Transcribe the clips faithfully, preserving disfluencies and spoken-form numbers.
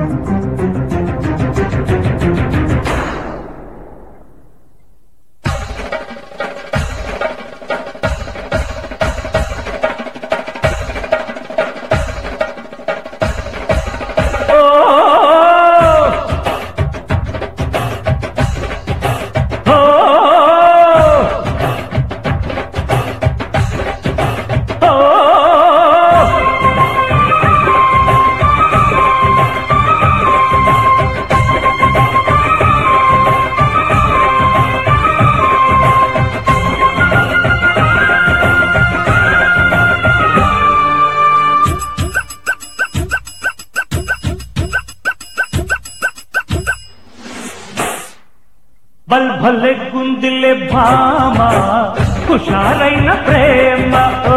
బల్ భలే గుందిలే భామ హుషారైన ప్రేమ ఓ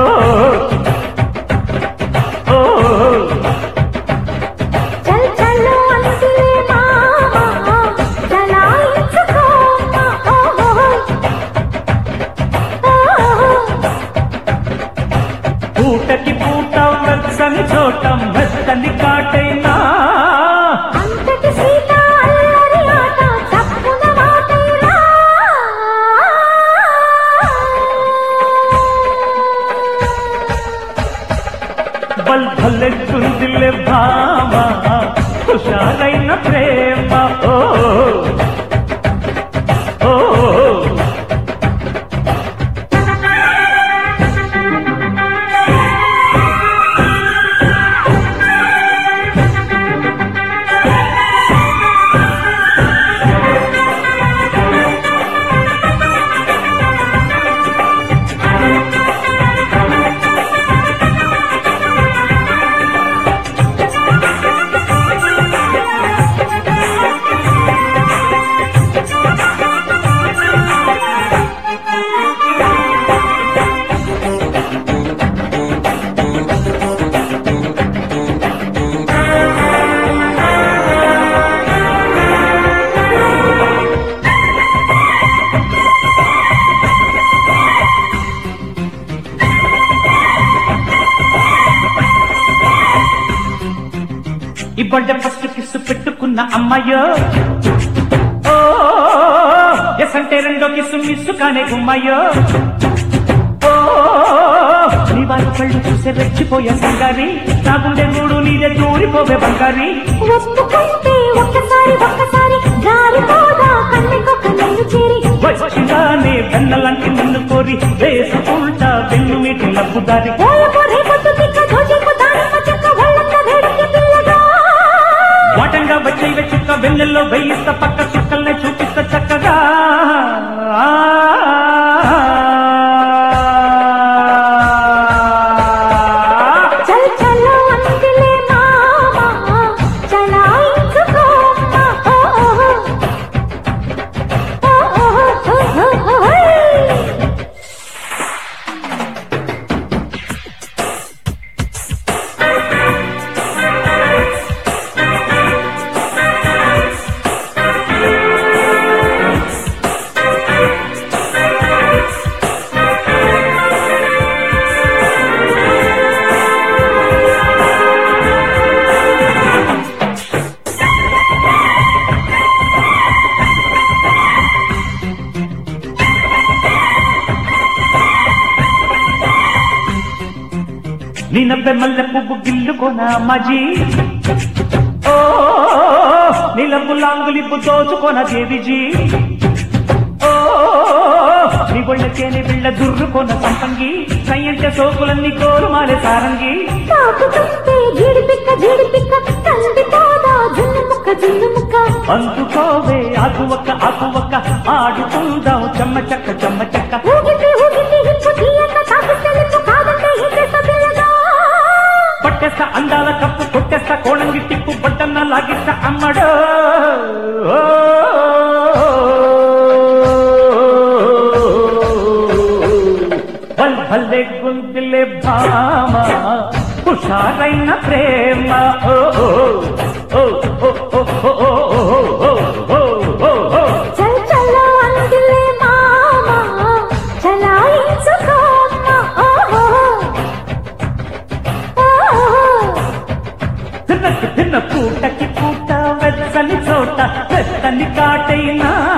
ఓ చల్ చల్ అందిలే మామ చలాయించుకో ఓ పూటకి పూట వెచ్చని చోట మెత్తని కాటైనా అంతటి సీత అల్లరి ఆట తప్పున మాటైనా బల్ భలే గుందిలే భామ హుషారైన ప్రేమ ఓ ఓ ఈ బొడ్డ ఫస్ట్ కిస్సు పెట్టుకున్న అమ్మాయో ఓ ఎస్ అంటే రెండో కిస్సు మిస్సు కానే గుమ్మాయో ఓ నీ వారు కళ్ళు చూసే రెచ్చిపోయే బంగారి నా గుండె మూడు నీదే దూరిపోవే బంగారి ఒప్పుకుంటే ఒక్కసారి ఒక్కసారి జారిపోదా కన్నెకొక నిన్ను చేరి వచ్చిగానే వెన్నలాంటి నిన్ను కోరి వేసుకుంటా వెన్ను మీటి లబ్బుదారి ఓయపో రేపొద్దు తిక్క దోచేపు దానిమ్మ చెక్క ఒళ్ళంత వేడికి పిల్లగా వాటంగా వచ్చే వెచ్చుక్క వెన్నెల్లో వేయిస్త పక్క చుక్కల్ని చూపిస్త చక్కగా చల్ చల్ అందిలే మామ చలాయించుకో నీ నవ్వె మల్లె పువ్వు గిల్లుకోన మజీ ఓ నీలపు లాంగులిప్పు దోచుకోన దేవిజీ ఓ నీ ఒళ్ళకేని బిళ్ళ దుర్రుకోన సంపంగి సయ్యంటే సోకులన్నీ కోరుమాలే సారంగి తాకుతుంటే జీడిపిక్క జీడిపిక్క కందిపోదా జున్ను ముక్క జున్ను ముక్క అందుకోవే ఆకువక్క ఆకువక్క ఆడుకుందాం చెమ్మ చెక్క చెమ్మ చెక్క ఊగితే ఊగితే హిప్పు తీయక తాకితే లిప్పు కాదంటే హింసేస్త పిల్లగా పట్టేస్త అందాల కప్పు కొట్టేస్త కోణంగి టిప్పు బట్టన్న లాగిస్త అమ్మడో బల్ భల్లే గుందిలే భామ హుషారైన ప్రేమ ఓ ఓ ఓ ఓ ఓ ఓ ఓ ఓ ఓ ఓ చల్ చల్ అందిలే మామ చలాయించుకో తిన్నకి తిన్న పూటకి పూట వెచ్చని చోట వెచ్చని కాటైనా